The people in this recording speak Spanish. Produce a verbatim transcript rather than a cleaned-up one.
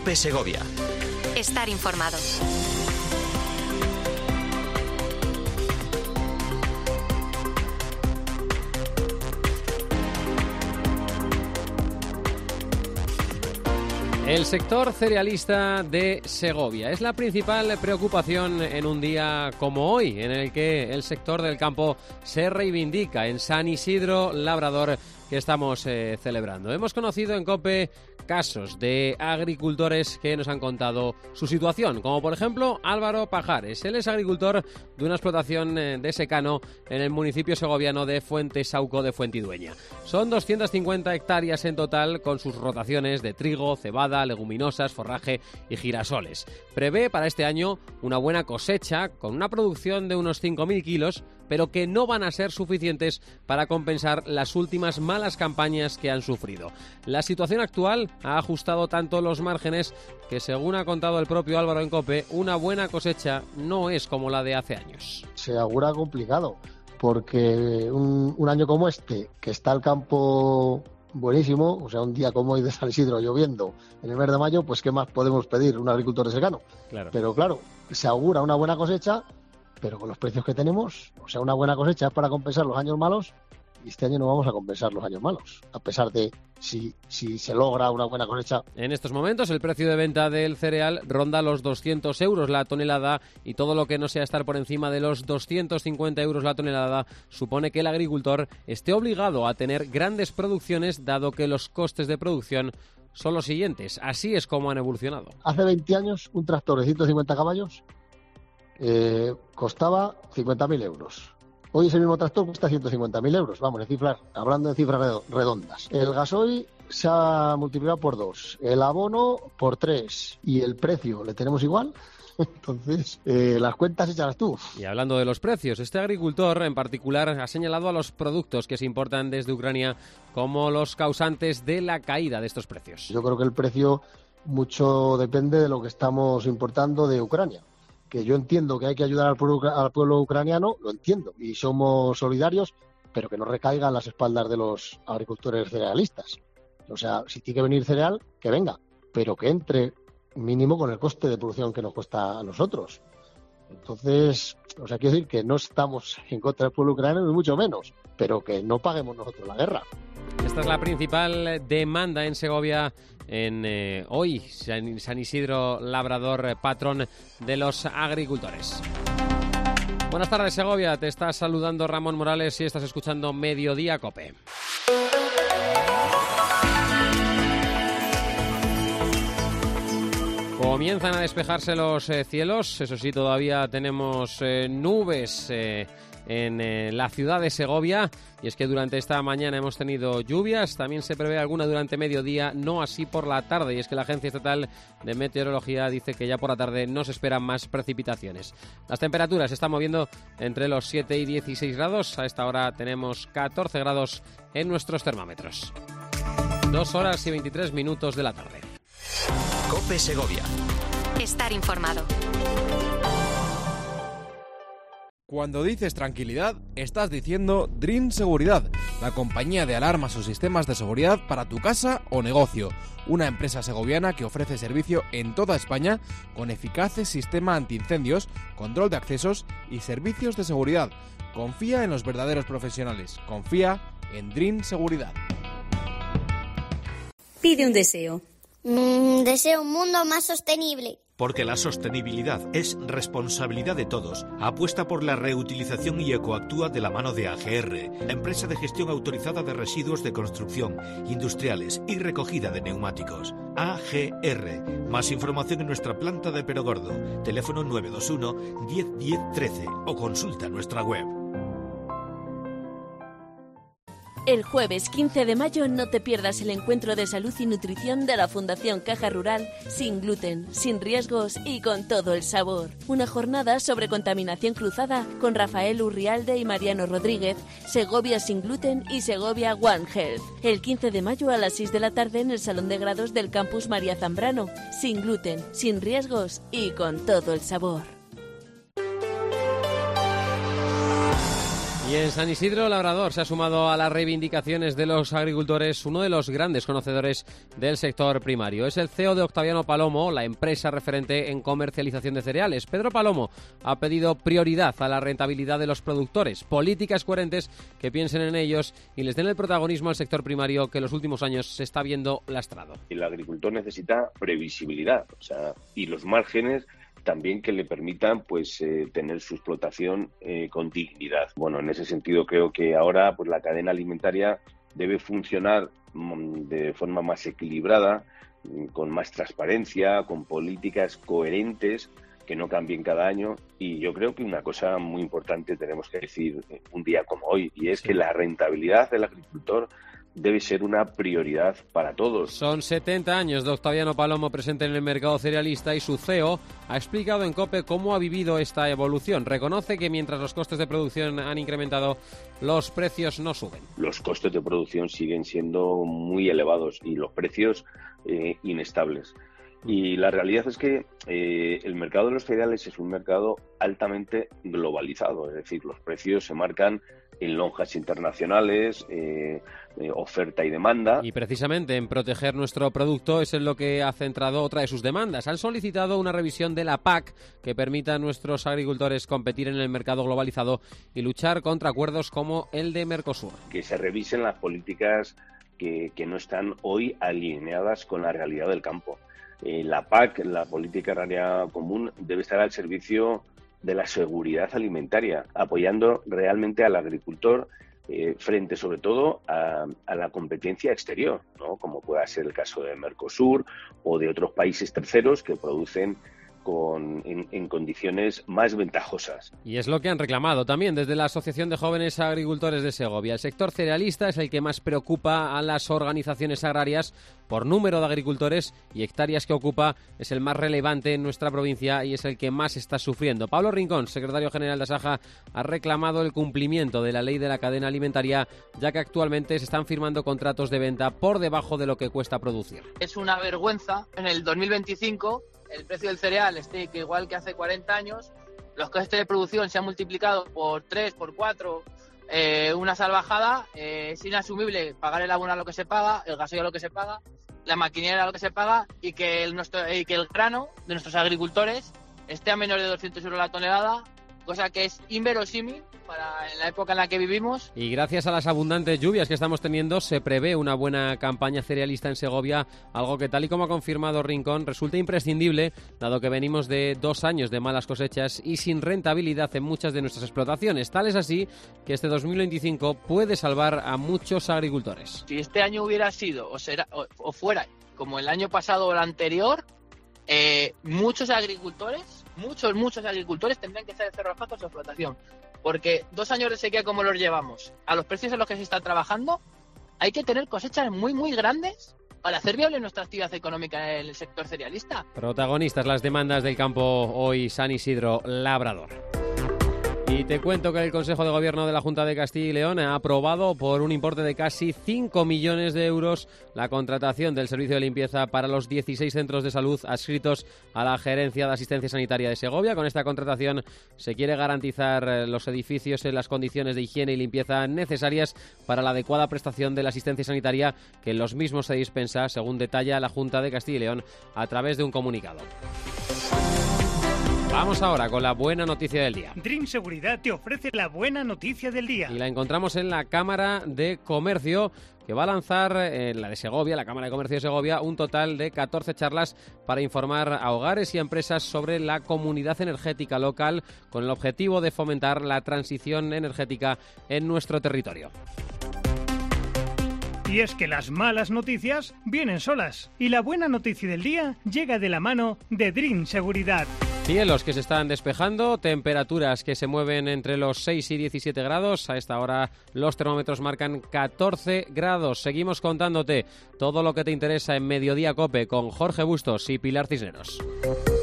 COPE Segovia. Estar informado. El sector cerealista de Segovia es la principal preocupación en un día como hoy, en el que el sector del campo se reivindica en San Isidro Labrador, que estamos eh, celebrando. Hemos conocido en COPE casos de agricultores que nos han contado su situación, como por ejemplo Álvaro Pajares. Él es agricultor de una explotación de secano en el municipio segoviano de Fuentesauco de Fuentidueña. Son doscientas cincuenta hectáreas en total, con sus rotaciones de trigo, cebada, leguminosas, forraje y girasoles. Prevé para este año una buena cosecha, con una producción de unos cinco mil kilos, pero que no van a ser suficientes para compensar las últimas malas campañas que han sufrido. La situación actual ha ajustado tanto los márgenes que, según ha contado el propio Álvaro en COPE, una buena cosecha no es como la de hace años. Se augura complicado, porque un, un año como este, que está el campo buenísimo, o sea, un día como hoy de San Isidro lloviendo en el mes de mayo, pues ¿qué más podemos pedir un agricultor de secano? Claro. Pero claro, se augura una buena cosecha, pero con los precios que tenemos, o sea, una buena cosecha es para compensar los años malos, y este año no vamos a compensar los años malos, a pesar de si, si se logra una buena cosecha. En estos momentos el precio de venta del cereal ronda los doscientos euros la tonelada, y todo lo que no sea estar por encima de los doscientos cincuenta euros la tonelada supone que el agricultor esté obligado a tener grandes producciones, dado que los costes de producción son los siguientes. Así es como han evolucionado. Hace veinte años un tractor de ciento cincuenta caballos Eh, costaba cincuenta mil euros. Hoy ese mismo tractor cuesta ciento cincuenta mil euros. Vamos, en cifras, hablando de cifras redondas. El gasoil se ha multiplicado por dos, el abono por tres, y el precio le tenemos igual. Entonces, eh, las cuentas échalas tú. Y hablando de los precios, este agricultor en particular ha señalado a los productos que se importan desde Ucrania como los causantes de la caída de estos precios. Yo creo que el precio mucho depende de lo que estamos importando de Ucrania. Que yo entiendo que hay que ayudar al pueblo, al pueblo ucraniano, lo entiendo, y somos solidarios, pero que no recaiga en las espaldas de los agricultores cerealistas. O sea, si tiene que venir cereal, que venga, pero que entre mínimo con el coste de producción que nos cuesta a nosotros. Entonces, o sea, quiero decir que no estamos en contra del pueblo ucraniano, ni mucho menos, pero que no paguemos nosotros la guerra. Esta es la principal demanda en Segovia en eh, hoy, San, San Isidro Labrador, eh, patrón de los agricultores. Buenas tardes, Segovia. Te está saludando Ramón Morales y estás escuchando Mediodía COPE. Comienzan a despejarse los eh, cielos, eso sí, todavía tenemos eh, nubes eh, en eh, la ciudad de Segovia, y es que durante esta mañana hemos tenido lluvias, también se prevé alguna durante mediodía, no así por la tarde, y es que la Agencia Estatal de Meteorología dice que ya por la tarde no se esperan más precipitaciones. Las temperaturas se están moviendo entre los siete y dieciséis grados, a esta hora tenemos catorce grados en nuestros termómetros. Dos horas y veintitrés minutos de la tarde. COPE Segovia. Estar informado. Cuando dices tranquilidad, estás diciendo Dream Seguridad, la compañía de alarmas o sistemas de seguridad para tu casa o negocio. Una empresa segoviana que ofrece servicio en toda España con eficaces sistema antiincendios, control de accesos y servicios de seguridad. Confía en los verdaderos profesionales. Confía en Dream Seguridad. Pide un deseo. Mm, deseo un mundo más sostenible. Porque la sostenibilidad es responsabilidad de todos. Apuesta por la reutilización y ecoactúa de la mano de A G R, la empresa de gestión autorizada de residuos de construcción, industriales y recogida de neumáticos. A G R. Más información en nuestra planta de Perogordo. Teléfono nueve dos uno, diez, diez, trece o consulta nuestra web. El jueves quince de mayo no te pierdas el encuentro de salud y nutrición de la Fundación Caja Rural, sin gluten, sin riesgos y con todo el sabor. Una jornada sobre contaminación cruzada con Rafael Urrialde y Mariano Rodríguez, Segovia sin gluten y Segovia One Health. El quince de mayo a las seis de la tarde en el Salón de Grados del Campus María Zambrano, sin gluten, sin riesgos y con todo el sabor. Y en San Isidro Labrador se ha sumado a las reivindicaciones de los agricultores uno de los grandes conocedores del sector primario. Es el C E O de Octaviano Palomo, la empresa referente en comercialización de cereales. Pedro Palomo ha pedido prioridad a la rentabilidad de los productores, políticas coherentes que piensen en ellos y les den el protagonismo al sector primario que en los últimos años se está viendo lastrado. El agricultor necesita previsibilidad, o sea, y los márgenes también que le permitan pues eh, tener su explotación eh, con dignidad. Bueno, en ese sentido creo que ahora pues la cadena alimentaria debe funcionar mm, de forma más equilibrada, mm, con más transparencia, con políticas coherentes que no cambien cada año, y yo creo que una cosa muy importante tenemos que decir eh, un día como hoy, y es sí. que la rentabilidad del agricultor debe ser una prioridad para todos. Son setenta años de Octaviano Palomo presente en el mercado cerealista y su C E O ha explicado en COPE cómo ha vivido esta evolución. Reconoce que mientras los costes de producción han incrementado, los precios no suben. Los costes de producción siguen siendo muy elevados y los precios eh, inestables. Y la realidad es que eh, el mercado de los cereales es un mercado altamente globalizado, es decir, los precios se marcan en lonjas internacionales, eh, eh, oferta y demanda. Y precisamente en proteger nuestro producto es en lo que ha centrado otra de sus demandas. Han solicitado una revisión de la P A C que permita a nuestros agricultores competir en el mercado globalizado y luchar contra acuerdos como el de Mercosur. Que se revisen las políticas que, que no están hoy alineadas con la realidad del campo. Eh, la P A C, la Política Agraria Común, debe estar al servicio de la seguridad alimentaria, apoyando realmente al agricultor eh, frente sobre todo a, a la competencia exterior, ¿no? Como pueda ser el caso de Mercosur o de otros países terceros que producen Con, en, en condiciones más ventajosas. Y es lo que han reclamado también desde la Asociación de Jóvenes Agricultores de Segovia. El sector cerealista es el que más preocupa a las organizaciones agrarias por número de agricultores y hectáreas que ocupa. Es el más relevante en nuestra provincia y es el que más está sufriendo. Pablo Rincón, secretario general de Asaja, ha reclamado el cumplimiento de la ley de la cadena alimentaria, ya que actualmente se están firmando contratos de venta por debajo de lo que cuesta producir. Es una vergüenza en el dos mil veinticinco el precio del cereal esté que igual que hace cuarenta años, los costes de producción se han multiplicado por tres, por cuatro, eh, una salvajada, eh, es inasumible pagar el abono a lo que se paga, el gasoil a lo que se paga, la maquinaria a lo que se paga y que el, nuestro, y que el grano de nuestros agricultores esté a menos de doscientos euros la tonelada, cosa que es inverosímil para en la época en la que vivimos. Y gracias a las abundantes lluvias que estamos teniendo, se prevé una buena campaña cerealista en Segovia, algo que, tal y como ha confirmado Rincón, resulta imprescindible, dado que venimos de dos años de malas cosechas y sin rentabilidad en muchas de nuestras explotaciones. Tal es así que este dos mil veinticinco puede salvar a muchos agricultores. Si este año hubiera sido o, será, o, o fuera como el año pasado o el anterior, eh, muchos agricultores, muchos, muchos agricultores tendrían que estar cerrados con su explotación. Porque dos años de sequía como los llevamos, a los precios en los que se está trabajando, hay que tener cosechas muy, muy grandes para hacer viable nuestra actividad económica en el sector cerealista. Protagonistas las demandas del campo hoy, San Isidro Labrador. Y te cuento que el Consejo de Gobierno de la Junta de Castilla y León ha aprobado por un importe de casi cinco millones de euros la contratación del servicio de limpieza para los dieciséis centros de salud adscritos a la Gerencia de Asistencia Sanitaria de Segovia. Con esta contratación se quiere garantizar los edificios en las condiciones de higiene y limpieza necesarias para la adecuada prestación de la asistencia sanitaria que en los mismos se dispensa, según detalla la Junta de Castilla y León a través de un comunicado. Vamos ahora con la buena noticia del día. Dream Seguridad te ofrece la buena noticia del día. Y la encontramos en la Cámara de Comercio, que va a lanzar, en la de Segovia, la Cámara de Comercio de Segovia, un total de catorce charlas para informar a hogares y empresas sobre la comunidad energética local, con el objetivo de fomentar la transición energética en nuestro territorio. Y es que las malas noticias vienen solas y la buena noticia del día llega de la mano de Dream Seguridad. Cielos que se están despejando, temperaturas que se mueven entre los seis y diecisiete grados. A esta hora los termómetros marcan catorce grados. Seguimos contándote todo lo que te interesa en Mediodía COPE con Jorge Bustos y Pilar Cisneros.